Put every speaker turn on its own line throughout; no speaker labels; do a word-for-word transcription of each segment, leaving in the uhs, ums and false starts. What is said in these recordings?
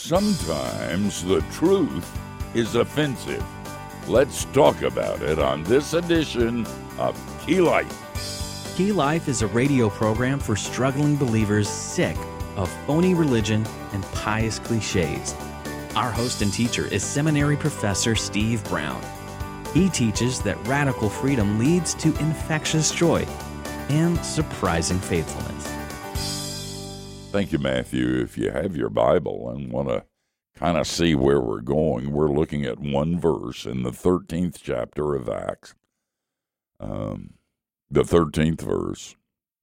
Sometimes the truth is offensive. Let's talk about it on this edition of Key Life.
Key Life is a radio program for struggling believers sick of phony religion and pious cliches. Our host and teacher is seminary professor Steve Brown. He teaches that radical freedom leads to infectious joy and surprising faithfulness.
Thank you, Matthew. If you have your Bible and want to kind of see where we're going, we're looking at one verse in the thirteenth chapter of Acts, um, the thirteenth verse.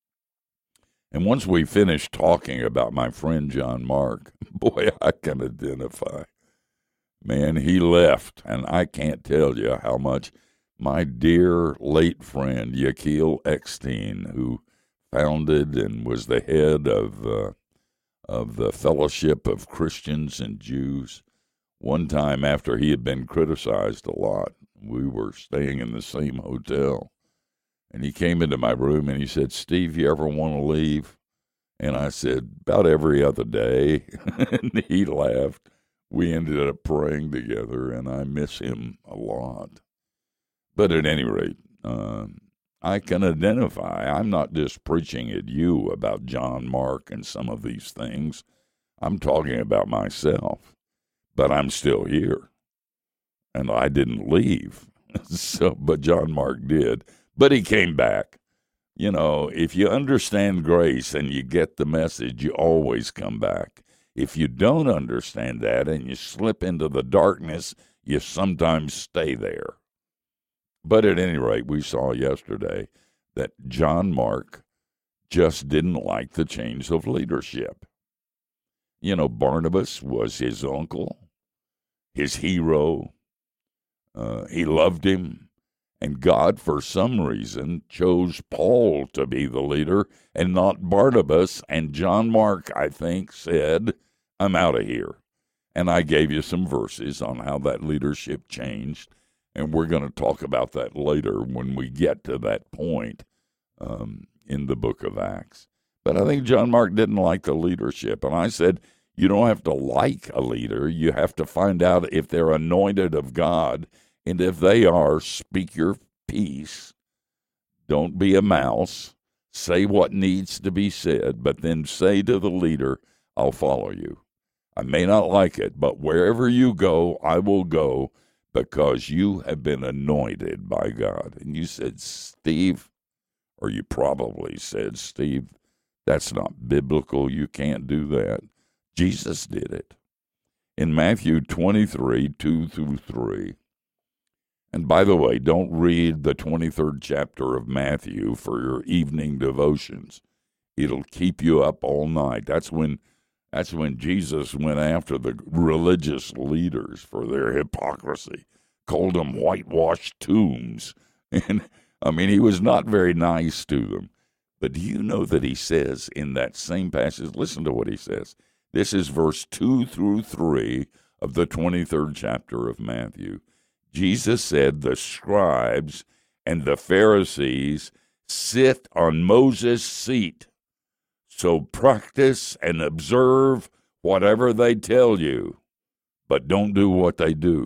And once we finish talking about my friend John Mark, boy, I can identify. Man, he left, and I can't tell you how much my dear late friend Yakil Eckstein, who founded and was the head of uh, of the Fellowship of Christians and Jews. One time after he had been criticized a lot, we were staying in the same hotel, and he came into my room and he said, "Steve, you ever want to leave?" And I said, "About every other day." And he laughed. We ended up praying together, and I miss him a lot. But at any rate, uh, I can identify. I'm not just preaching at you about John Mark and some of these things. I'm talking about myself. But I'm still here. And I didn't leave. So, but John Mark did. But he came back. You know, if you understand grace and you get the message, you always come back. If you don't understand that and you slip into the darkness, you sometimes stay there. But at any rate, we saw yesterday that John Mark just didn't like the change of leadership. You know, Barnabas was his uncle, his hero. Uh, he loved him. And God, for some reason, chose Paul to be the leader and not Barnabas. And John Mark, I think, said, "I'm out of here." And I gave you some verses on how that leadership changed. And we're going to talk about that later when we get to that point um, in the book of Acts. But I think John Mark didn't like the leadership. And I said, you don't have to like a leader. You have to find out if they're anointed of God. And if they are, speak your piece. Don't be a mouse. Say what needs to be said, but then say to the leader, "I'll follow you. I may not like it, but wherever you go, I will go, because you have been anointed by God." And you said, "Steve," or you probably said, "Steve, that's not biblical. You can't do that." Jesus did it. In Matthew twenty-three, two through three. And by the way, don't read the twenty-third chapter of Matthew for your evening devotions. It'll keep you up all night. That's when That's when Jesus went after the religious leaders for their hypocrisy, called them whitewashed tombs. And, I mean, he was not very nice to them. But do you know that he says in that same passage, listen to what he says. This is verse two through three of the twenty-third chapter of Matthew. Jesus said, "The scribes and the Pharisees sit on Moses' seat. So practice and observe whatever they tell you, but don't do what they do."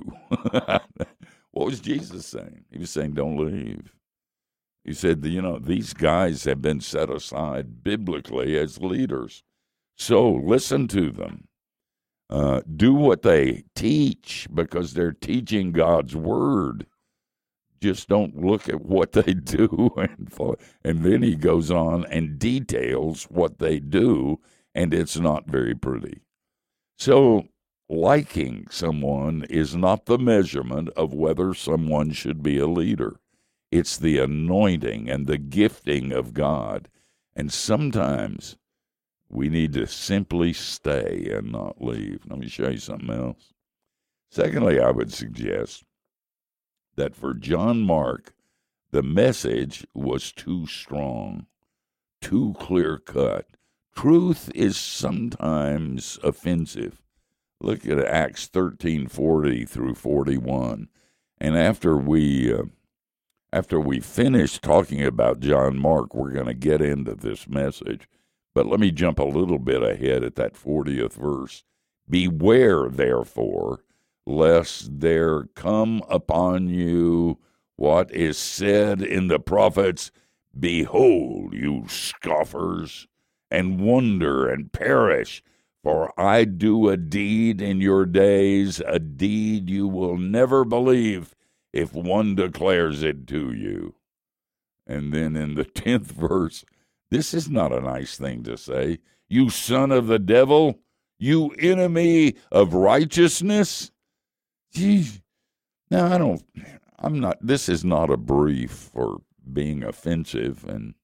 What was Jesus saying? He was saying, don't leave. He said, you know, these guys have been set aside biblically as leaders. So listen to them. Uh, do what they teach, because they're teaching God's word. Just don't look at what they do. And, and then he goes on and details what they do, and it's not very pretty. So liking someone is not the measurement of whether someone should be a leader. It's the anointing and the gifting of God. And sometimes we need to simply stay and not leave. Let me show you something else. Secondly, I would suggest that for John Mark, the message was too strong, too clear-cut. Truth is sometimes offensive. Look at Acts thirteen forty through forty-one. And after we uh, after we finish talking about John Mark, we're going to get into this message. But let me jump a little bit ahead at that fortieth verse. Beware, therefore, lest there come upon you what is said in the prophets, Behold, you scoffers, and wonder and perish, for I do a deed in your days, a deed you will never believe if one declares it to you. And then in the tenth verse, this is not a nice thing to say. You son of the devil, you enemy of righteousness. Gee, now I don't, I'm not, this is not a brief for being offensive and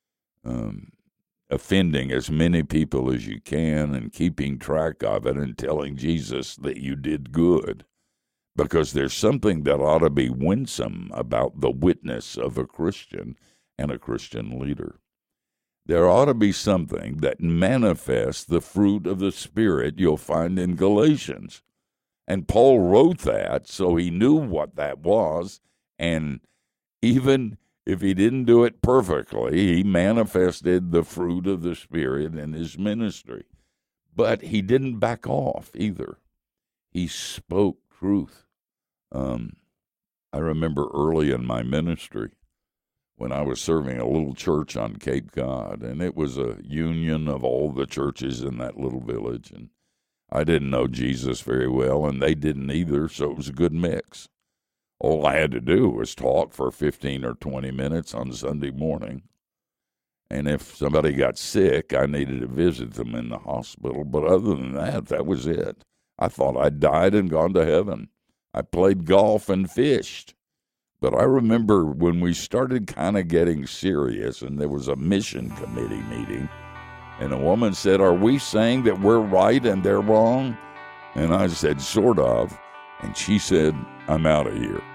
um, offending as many people as you can and keeping track of it and telling Jesus that you did good. Because there's something that ought to be winsome about the witness of a Christian and a Christian leader. There ought to be something that manifests the fruit of the Spirit you'll find in Galatians. And Paul wrote that, so he knew what that was, and even if he didn't do it perfectly, he manifested the fruit of the Spirit in his ministry. But he didn't back off either. He spoke truth. Um, I remember early in my ministry when I was serving a little church on Cape Cod, and it was a union of all the churches in that little village, and I didn't know Jesus very well, and they didn't either, so it was a good mix. All I had to do was talk for fifteen or twenty minutes on Sunday morning, and if somebody got sick, I needed to visit them in the hospital, but other than that, that was it. I thought I'd died and gone to heaven. I played golf and fished. But I remember when we started kind of getting serious and there was a mission committee meeting, and a woman said, "Are we saying that we're right and they're wrong?" And I said, "Sort of." And she said, "I'm out of here."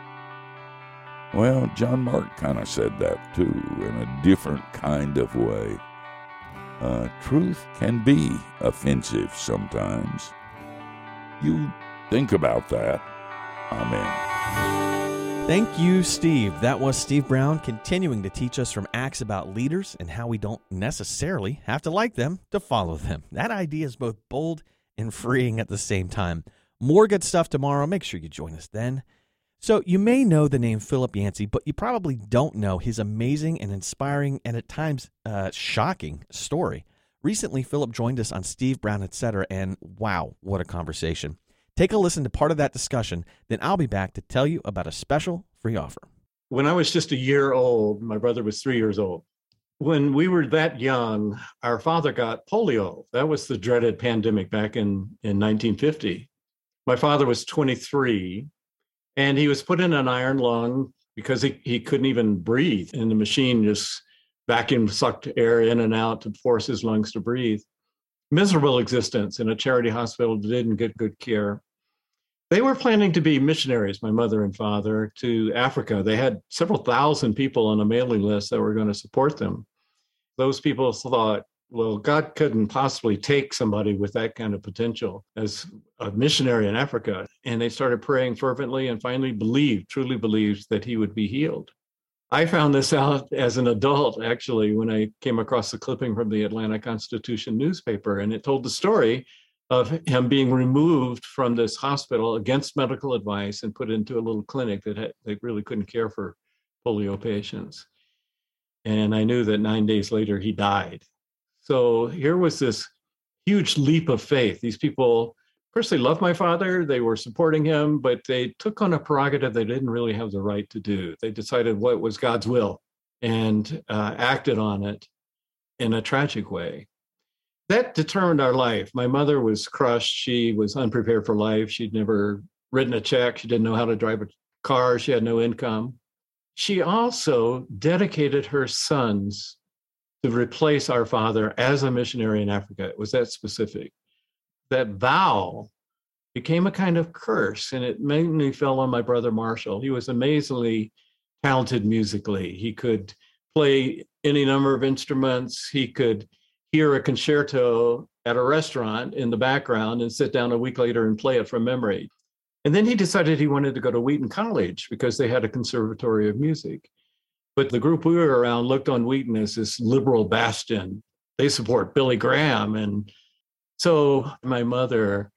Well, John Mark kind of said that too, in a different kind of way. Uh, truth can be offensive sometimes. You think about that. Amen.
Thank you, Steve. That was Steve Brown continuing to teach us from Acts about leaders and how we don't necessarily have to like them to follow them. That idea is both bold and freeing at the same time. More good stuff tomorrow. Make sure you join us then. So you may know the name Philip Yancey, but you probably don't know his amazing and inspiring and at times uh, shocking story. Recently, Philip joined us on Steve Brown, et cetera, and wow, what a conversation. Take a listen to part of that discussion, then I'll be back to tell you about a special free offer.
When I was just a year old, my brother was three years old. When we were that young, our father got polio. That was the dreaded pandemic back in, in nineteen fifty. My father was twenty-three, and he was put in an iron lung because he, he couldn't even breathe, and the machine just vacuum sucked air in and out to force his lungs to breathe. Miserable existence in a charity hospital, didn't get good care. They were planning to be missionaries, my mother and father, to Africa. They had several thousand people on a mailing list that were going to support them. Those people thought, well, God couldn't possibly take somebody with that kind of potential as a missionary in Africa. And they started praying fervently and finally believed, truly believed that he would be healed. I found this out as an adult, actually, when I came across the clipping from the Atlanta Constitution newspaper, and it told the story of him being removed from this hospital against medical advice and put into a little clinic that had, they really couldn't care for polio patients. And I knew that nine days later he died. So here was this huge leap of faith. These people, of course, they loved my father, they were supporting him, but they took on a prerogative they didn't really have the right to do. They decided what was God's will and uh, acted on it in a tragic way. That determined our life. My mother was crushed. She was unprepared for life. She'd never written a check. She didn't know how to drive a car. She had no income. She also dedicated her sons to replace our father as a missionary in Africa. It was that specific. That vow became a kind of curse, and it mainly fell on my brother Marshall. He was amazingly talented musically. He could play any number of instruments. He could hear a concerto at a restaurant in the background and sit down a week later and play it from memory. And then he decided he wanted to go to Wheaton College because they had a conservatory of music. But the group we were around looked on Wheaton as this liberal bastion. They support Billy Graham. And so my mother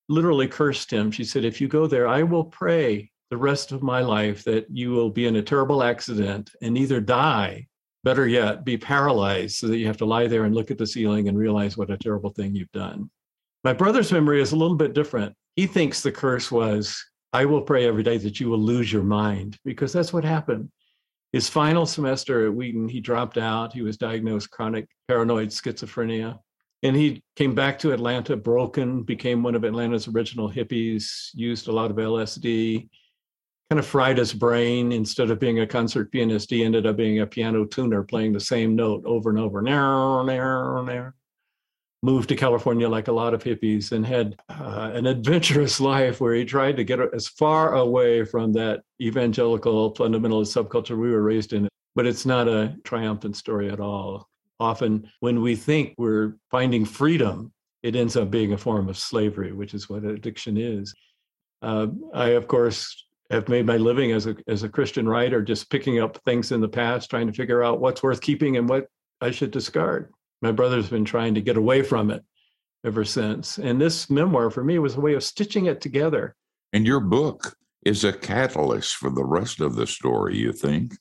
literally cursed him. She said, if you go there, I will pray the rest of my life that you will be in a terrible accident and either die, better yet, be paralyzed so that you have to lie there and look at the ceiling and realize what a terrible thing you've done. My brother's memory is a little bit different. He thinks the curse was, I will pray every day that you will lose your mind, because that's what happened. His final semester at Wheaton, he dropped out. He was diagnosed chronic paranoid schizophrenia. And he came back to Atlanta broken, became one of Atlanta's original hippies, used a lot of L S D, kind of fried his brain. Instead of being a concert pianist, he ended up being a piano tuner, playing the same note over and over. Narrow, narrow, narrow. Moved to California like a lot of hippies and had uh, an adventurous life where he tried to get as far away from that evangelical fundamentalist subculture we were raised in. But it's not a triumphant story at all. Often when we think we're finding freedom, it ends up being a form of slavery, which is what addiction is. Uh, I, of course, have made my living as a as a Christian writer, just picking up things in the past, trying to figure out what's worth keeping and what I should discard. My brother's been trying to get away from it ever since. And this memoir for me was a way of stitching it together.
And your book is a catalyst for the rest of the story, you think?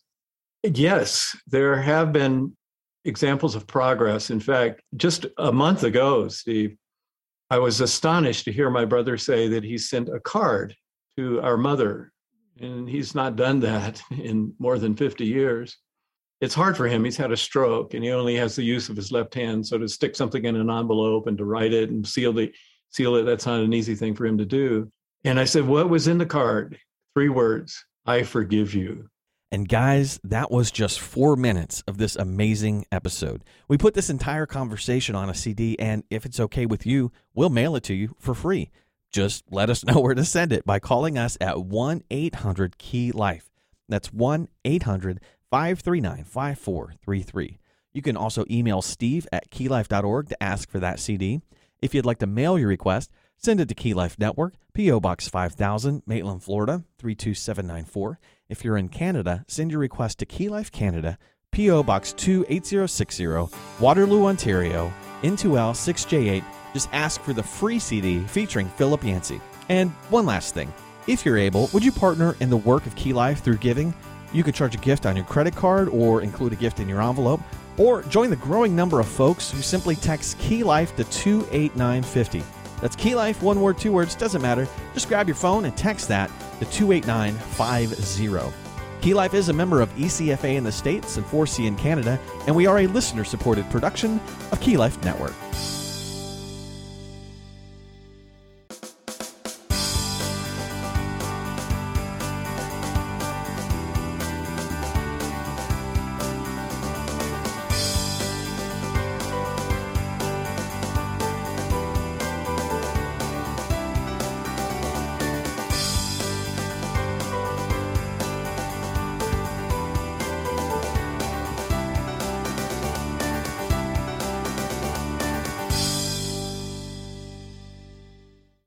Yes, there have been examples of progress. In fact, just a month ago, Steve, I was astonished to hear my brother say that he sent a card to our mother. And he's not done that in more than fifty years. It's hard for him. He's had a stroke and he only has the use of his left hand. So to stick something in an envelope and to write it and seal the seal it, that's not an easy thing for him to do. And I said, what was in the card? Three words: I forgive you.
And guys, that was just four minutes of this amazing episode. We put this entire conversation on a C D, and if it's okay with you, we'll mail it to you for free. Just let us know where to send it by calling us at one eight hundred key life. That's one eight hundred five three nine five four three three. You can also email Steve at key life dot org to ask for that C D. If you'd like to mail your request, send it to Key Life Network, P O Box five thousand, Maitland, Florida, three two seven nine four. If you're in Canada, send your request to Key Life Canada, P O Box two eight zero six zero, Waterloo, Ontario, N two L six J eight. Just ask for the free C D featuring Philip Yancey. And one last thing, if you're able, would you partner in the work of Key Life through giving? You could charge a gift on your credit card or include a gift in your envelope, or join the growing number of folks who simply text Key Life to two eight nine five zero. That's Key Life, one word, two words, doesn't matter. Just grab your phone and text that to two eight nine five zero. Key Life is a member of E C F A in the States and four C in Canada, and we are a listener-supported production of Key Life Network.